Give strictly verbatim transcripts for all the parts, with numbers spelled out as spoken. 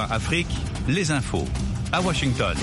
A Afrique, les infos à Washington.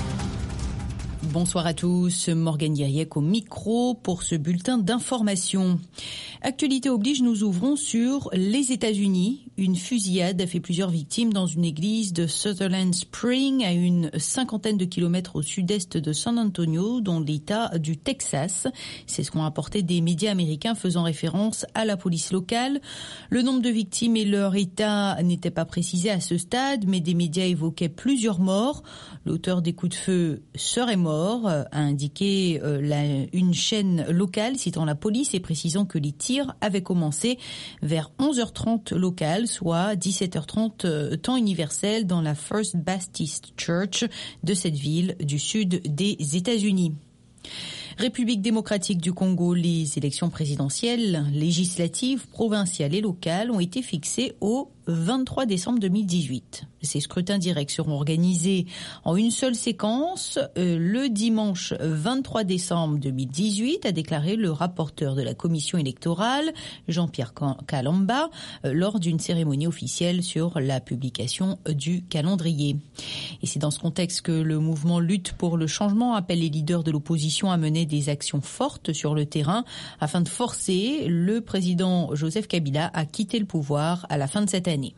Bonsoir à tous, Morgane Guiriec au micro pour ce bulletin d'information. Actualité oblige, nous ouvrons sur les États-Unis. Une fusillade a fait plusieurs victimes dans une église de Sutherland Spring, à une cinquantaine de kilomètres au sud-est de San Antonio, dans l'État du Texas. C'est ce qu'ont rapporté des médias américains faisant référence à la police locale. Le nombre de victimes et leur état n'étaient pas précisés à ce stade, mais des médias évoquaient plusieurs morts. L'auteur des coups de feu serait mort, a indiqué euh, la, une chaîne locale citant la police et précisant que les tirs avaient commencé vers onze heures trente locale, soit dix-sept heures trente euh, temps universel dans la First Baptist Church de cette ville du sud des États-Unis. République démocratique du Congo, les élections présidentielles, législatives, provinciales et locales ont été fixées au vingt-trois décembre deux mille dix-huit. Ces scrutins directs seront organisés en une seule séquence euh, le dimanche vingt-trois décembre deux mille dix-huit, a déclaré le rapporteur de la commission électorale, Jean-Pierre Kalamba, euh, lors d'une cérémonie officielle sur la publication du calendrier. Et c'est dans ce contexte que le mouvement Lutte pour le changement appelle les leaders de l'opposition à mener des actions fortes sur le terrain afin de forcer le président Joseph Kabila à quitter le pouvoir à la fin de cette année.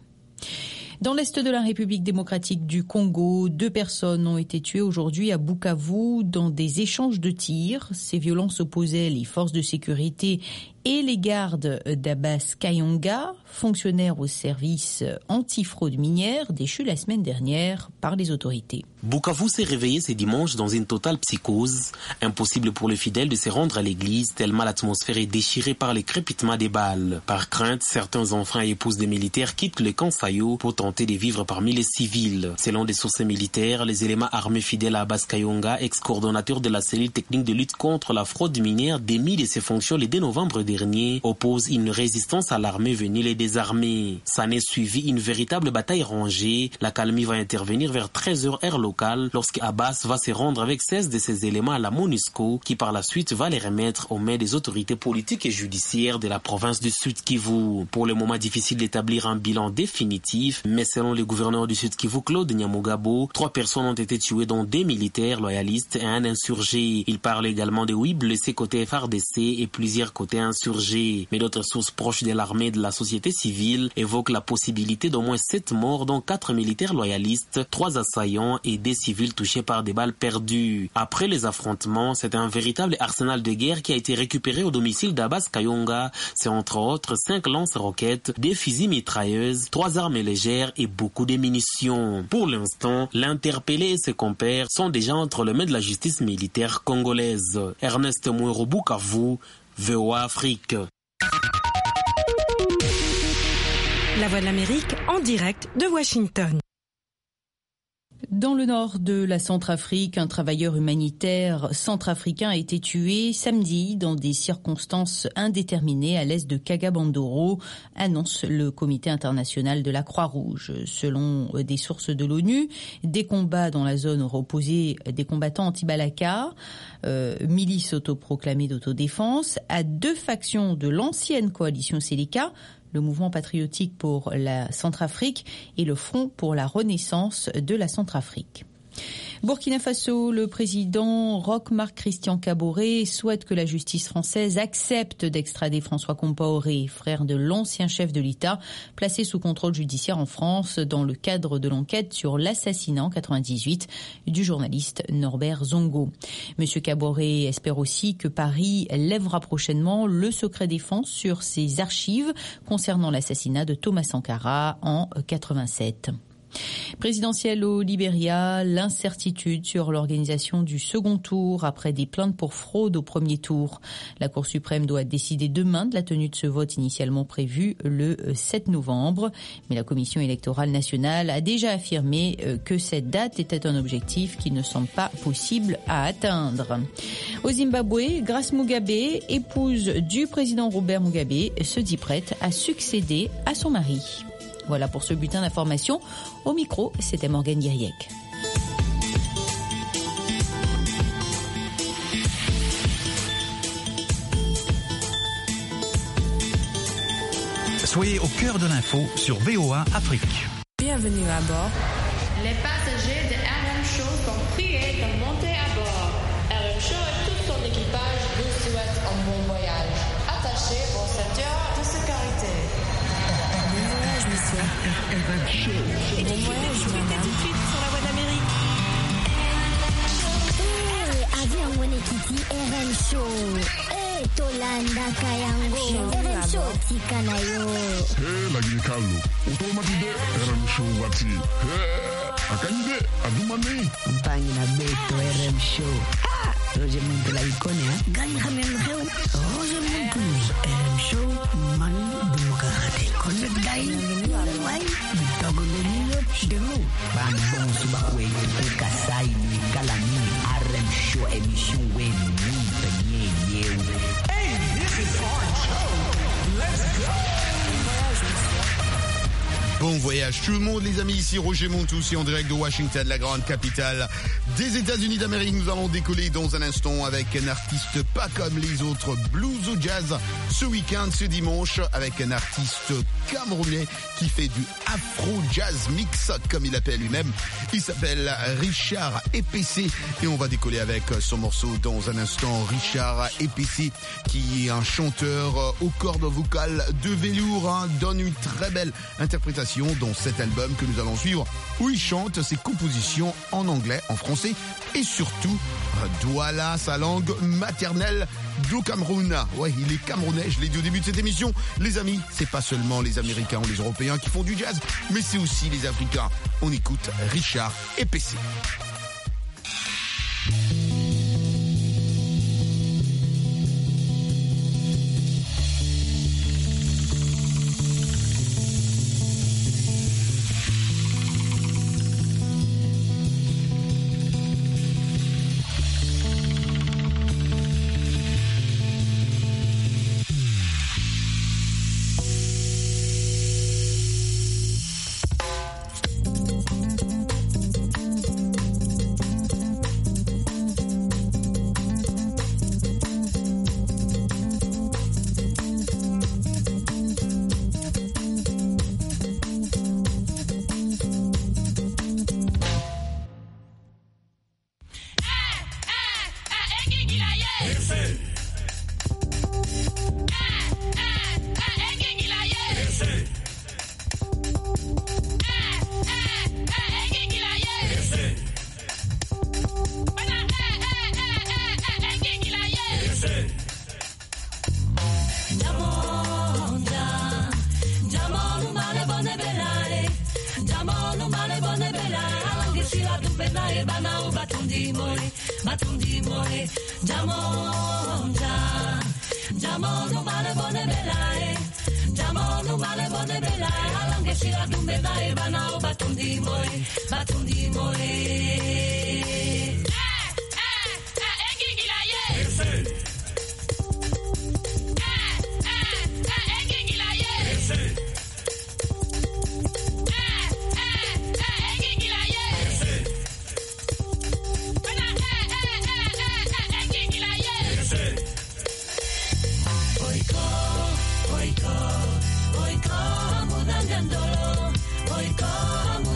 Dans l'est de la République démocratique du Congo, deux personnes ont été tuées aujourd'hui à Bukavu dans des échanges de tirs. Ces violences opposaient les forces de sécurité et les gardes d'Abbas Kayonga, fonctionnaire au service anti-fraude minière, déchu la semaine dernière par les autorités. Bukavu s'est réveillé ce dimanche dans une totale psychose. Impossible pour les fidèles de se rendre à l'église tellement l'atmosphère est déchirée par les crépitements des balles. Par crainte, certains enfants et épouses des militaires quittent le camp Sayo pour tenter de vivre parmi les civils. Selon des sources militaires, les éléments armés fidèles à Abbas Kayonga, ex-coordonnateur de la cellule technique de lutte contre la fraude minière, démis de ses fonctions le deux novembre dernier, oppose une résistance à l'armée venue les désarmer. S'en est suivi une véritable bataille rangée. La calmie va intervenir vers treize heures heure locale lorsque Abbas va se rendre avec seize de ses éléments à la MONUSCO qui par la suite va les remettre aux mains des autorités politiques et judiciaires de la province du Sud Kivu. Pour le moment, difficile d'établir un bilan définitif, mais selon le gouverneur du Sud Kivu, Claude Nyamugabo, trois personnes ont été tuées dont des militaires loyalistes et un insurgé. Il parle également de huit blessés côté F R D C et plusieurs côté insurgés. Mais d'autres sources proches de l'armée et de la société civile évoquent la possibilité d'au moins sept morts, dont quatre militaires loyalistes, trois assaillants et des civils touchés par des balles perdues. Après les affrontements, c'est un véritable arsenal de guerre qui a été récupéré au domicile d'Abbas Kayonga. C'est entre autres cinq lance-roquettes, des fusils mitrailleuses, trois armes légères et beaucoup de munitions. Pour l'instant, l'interpellé et ses compères sont déjà entre les mains de la justice militaire congolaise. Ernest Mouero, Bukavu, V O A Afrique. La Voix de l'Amérique en direct de Washington. Dans le nord de la Centrafrique, un travailleur humanitaire centrafricain a été tué samedi dans des circonstances indéterminées à l'est de Kagabandoro, annonce le Comité international de la Croix-Rouge. Selon des sources de l'ONU, des combats dans la zone auraient opposé des combattants anti-Balaka, euh, milice autoproclamée d'autodéfense, à deux factions de l'ancienne coalition Seleka, le mouvement patriotique pour la Centrafrique et le Front pour la Renaissance de la Centrafrique. Burkina Faso, le président Roch-Marc Christian Kaboré souhaite que la justice française accepte d'extrader François Compaoré, frère de l'ancien chef de l'État, placé sous contrôle judiciaire en France dans le cadre de l'enquête sur l'assassinat en quatre-vingt-dix-huit du journaliste Norbert Zongo. Monsieur Kaboré espère aussi que Paris lèvera prochainement le secret défense sur ses archives concernant l'assassinat de Thomas Sankara en quatre-vingt-sept. Présidentielle au Libéria, l'incertitude sur l'organisation du second tour après des plaintes pour fraude au premier tour. La Cour suprême doit décider demain de la tenue de ce vote initialement prévu le sept novembre. Mais la Commission électorale nationale a déjà affirmé que cette date était un objectif qui ne semble pas possible à atteindre. Au Zimbabwe, Grace Mugabe, épouse du président Robert Mugabe, se dit prête à succéder à son mari. Voilà pour ce bulletin d'information. Au micro, c'était Morgane Guiriec. Soyez au cœur de l'info sur V O A Afrique. Bienvenue à bord. les passagers de R M Show sont priés de monter à bord. R M Show et tout son équipage vous souhaitent un bon voyage. Attachez vos ceintures de sécurité. Bon voyage, monsieur. R M Show. Et bon voyage, madame. Tout de suite sur la voie de l'Amérique. Hey, avion wene kiti R M Show. Hey, Tolanda Kayango. R M Show tika na yo. Hey, lagi Carlo. Automatique R M Show wati. Hey, akanyide adumani. Mpangi na beto R M Show. Ah, Roger Muntu la ikone ha. Gani khamen kheu. Roger Muntu R M Show man dumukahate. Connect guy. Why? Bitago leniyo demu. Bang bong subakwe kasai ni kalani R M Show emission we ni penye yeu. Hey, this is our show. Let's go. Bon voyage tout le monde les amis, ici Roger Montoussi en direct de Washington, la grande capitale des États-Unis d'Amérique. Nous allons décoller dans un instant avec un artiste pas comme les autres, blues ou jazz, ce week-end, ce dimanche, avec un artiste camerounais qui fait du afro-jazz mix, comme il appelle lui-même. Il s'appelle Richard Epessé et on va décoller avec son morceau dans un instant. Richard Epessé, qui est un chanteur aux cordes vocales de velours, hein, donne une très belle interprétation dans cet album que nous allons suivre, où il chante ses compositions en anglais, en français et surtout Douala, sa langue maternelle du Cameroun. Ouais, il est camerounais, je l'ai dit au début de cette émission. Les amis, c'est pas seulement les Américains ou les Européens qui font du jazz, mais c'est aussi les Africains. On écoute Richard Epessé. Oiko, oiko, mudangandolo, oiko,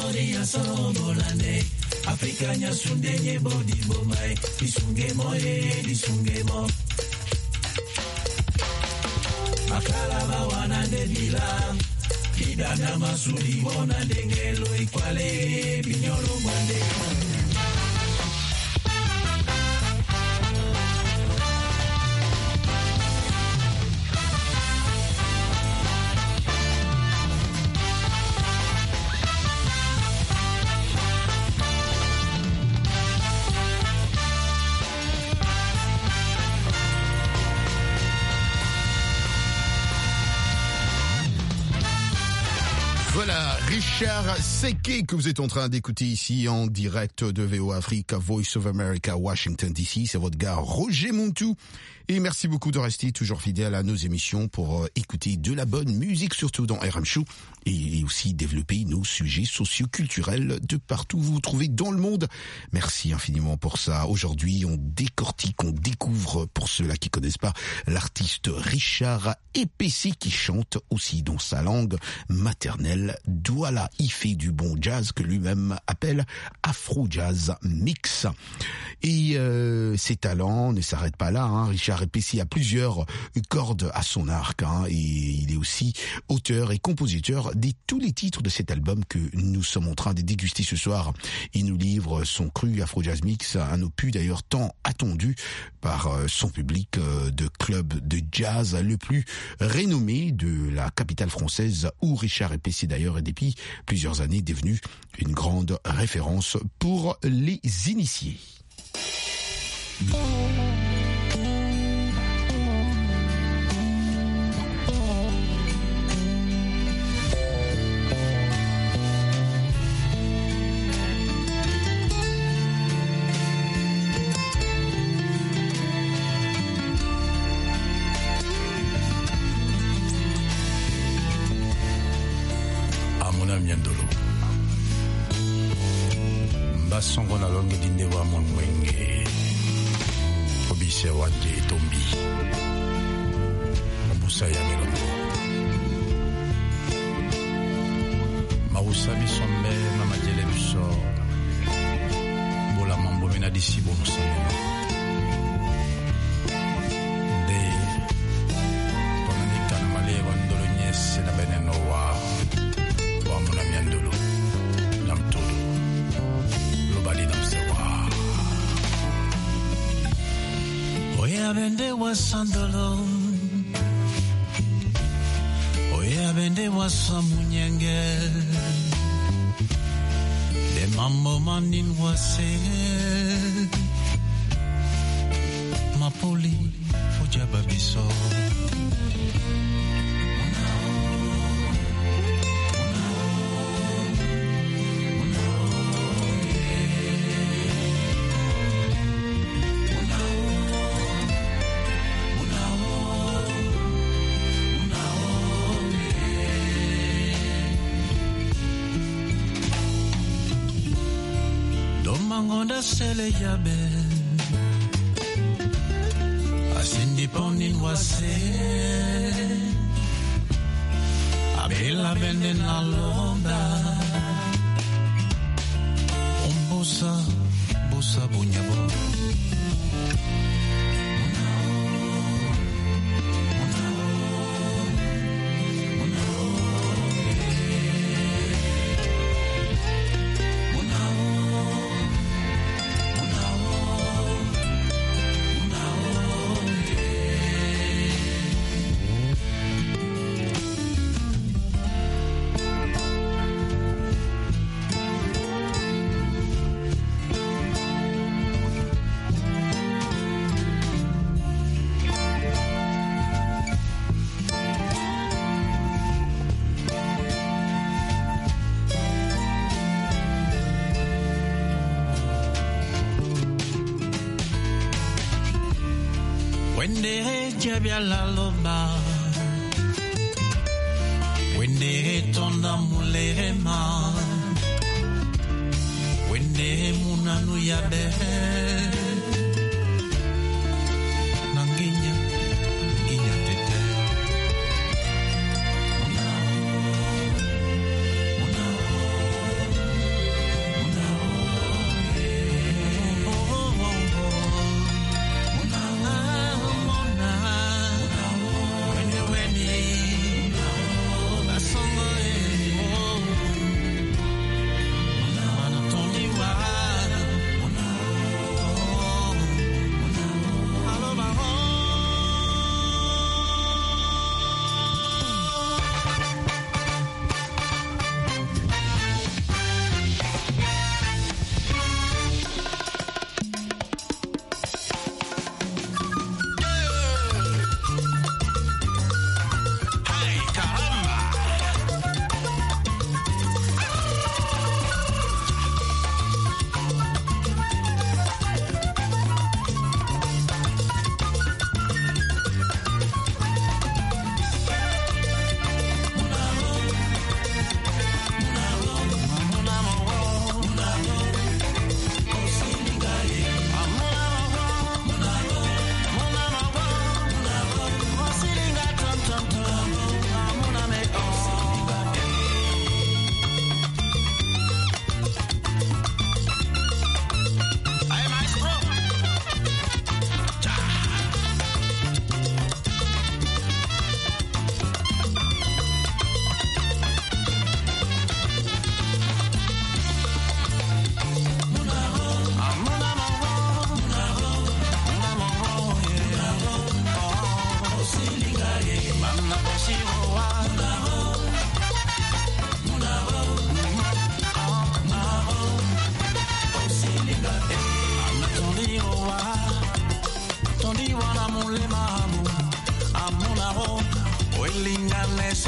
mori ya somolane Afrika nya sunde nye bodi bomai disunge mo e disunge mo Makala bawana de bila Kidana masudi bona dengelo ikwale binyolo mwande Voilà, Richard Seke que vous êtes en train d'écouter ici en direct de V O Africa, Voice of America, Washington D C. C'est votre gars Roger Montou. Et merci beaucoup de rester toujours fidèle à nos émissions pour euh, écouter de la bonne musique, surtout dans R M Show, et, et aussi développer nos sujets socio-culturels de partout où vous vous trouvez dans le monde. Merci infiniment pour ça. Aujourd'hui, on décortique, on découvre, pour ceux-là qui connaissent pas, l'artiste Richard Epessi qui chante aussi dans sa langue maternelle. Douala, il fait du bon jazz que lui-même appelle Afro Jazz Mix. Et euh, ses talents ne s'arrêtent pas là, hein. Richard Epessi a plusieurs cordes à son arc, hein, et il est aussi auteur et compositeur de tous les titres de cet album que nous sommes en train de déguster ce soir. Il nous livre son cru Afro Jazz Mix, un opus d'ailleurs tant attendu par son public de club de jazz le plus renommé de la capitale française, où Richard Epessi d'ailleurs est depuis plusieurs années devenu une grande référence pour les initiés. Songo na longe dinde wa monwenge obise wanje tombi obusa ya melongo mausa bisombe mama jele biso bola mambo mena disi bonusa de konanika na male wandolo nyese na beneno wa wa mona miandolo namtodo Oya bende wa sandolo Oya bende wa samunyenge De mambo manin wa se Mapoli Ojaba biso Mangonda sele yabe Asindi ponin wase Abela bende na londa Ombosa bosa bunyabo Wende jabia la loba Wende tonda mulema Wende munanu yabe Nanginya Nginya tete Munao Munao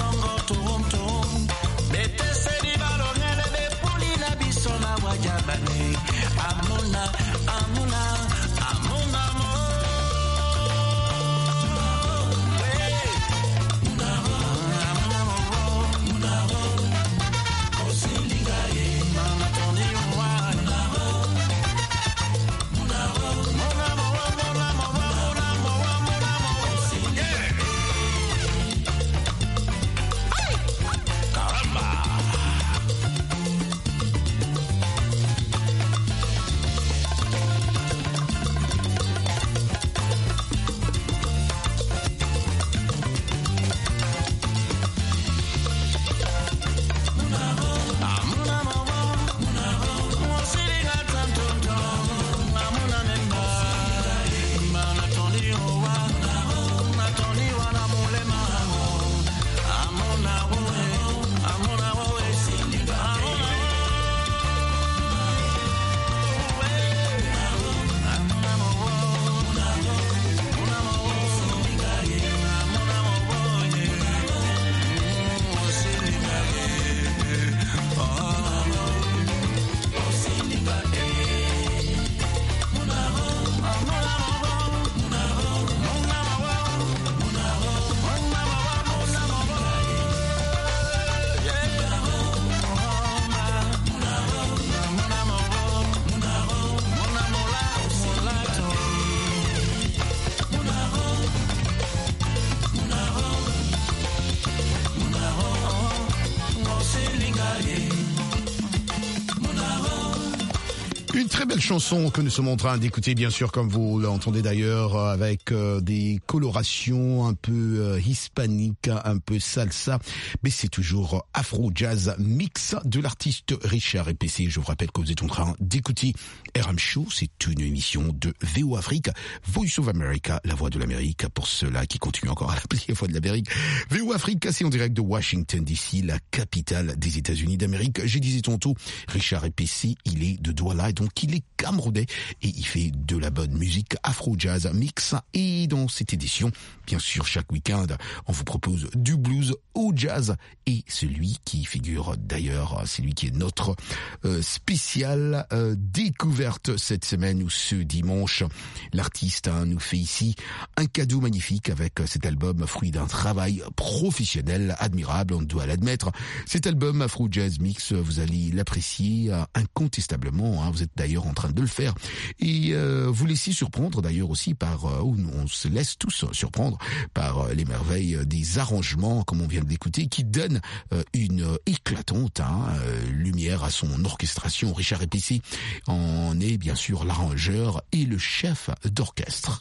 Une très belle chanson que nous sommes en train d'écouter, bien sûr, comme vous l'entendez d'ailleurs, avec euh, des colorations un peu euh, hispaniques, un peu salsa, mais c'est toujours afro-jazz mix de l'artiste Richard Epessé. Je vous rappelle que vous êtes en train d'écouter R M Show, c'est une émission de V O Afrique, Voice of America, la voix de l'Amérique, pour ceux-là qui continuent encore à l'appeler la voix de l'Amérique. V O Afrique, c'est en direct de Washington D C, la capitale des États-Unis d'Amérique. J'ai disais tantôt, Richard Epessé, il est de Douala, donc il est camerounais et il fait de la bonne musique afro-jazz mix. Et dans cette édition, bien sûr, chaque week-end, on vous propose du blues au jazz. Et celui qui figure d'ailleurs, celui qui est notre euh, spécial euh, découverte cette semaine ou ce dimanche. L'artiste hein, nous fait ici un cadeau magnifique avec cet album, fruit d'un travail professionnel admirable, on doit l'admettre. Cet album afro-jazz mix, vous allez l'apprécier euh, incontestablement. Hein, vous êtes d'ailleurs en train de le faire et euh, vous laissez surprendre d'ailleurs aussi par, euh, on se laisse tous surprendre par euh, les merveilles des arrangements comme on vient de l'écouter qui donnent euh, une éclatante hein, euh, lumière à son orchestration. Richard Epessé en est bien sûr l'arrangeur et le chef d'orchestre.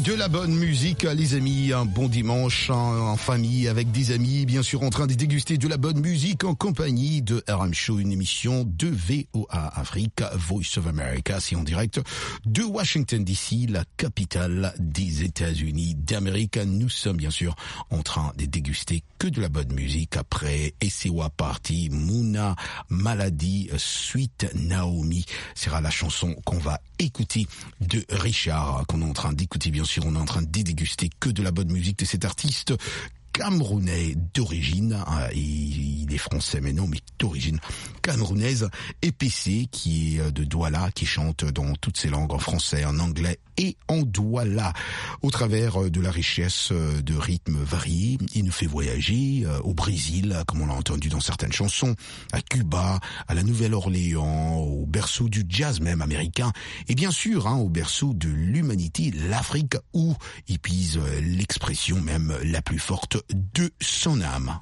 de la bonne musique, les amis. Un bon dimanche en, en famille, avec des amis, bien sûr, en train de déguster de la bonne musique en compagnie de R M Show, une émission de V O A Afrique, Voice of America, c'est en direct de Washington D C, la capitale des États-Unis d'Amérique. Nous sommes bien sûr en train de déguster que de la bonne musique après Essewa Party, Mouna, Maladi, Sweet Naomi. Sera la chanson qu'on va écouter de Richard, qu'on est en train d'écouter, bien sûr. On est en train de déguster que de la bonne musique de cet artiste camerounais d'origine, il est français mais non, mais d'origine camerounaise, E P C, qui est de Douala, qui chante dans toutes ses langues, en français, en anglais et en douala. Au travers de la richesse de rythmes variés, il nous fait voyager au Brésil, comme on l'a entendu dans certaines chansons, à Cuba, à la Nouvelle-Orléans, au berceau du jazz même américain, et bien sûr hein, au berceau de l'humanité, l'Afrique, où il pise l'expression même la plus forte de son âme.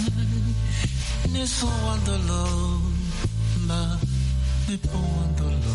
Ne so wandolo, ma ne po wandolo.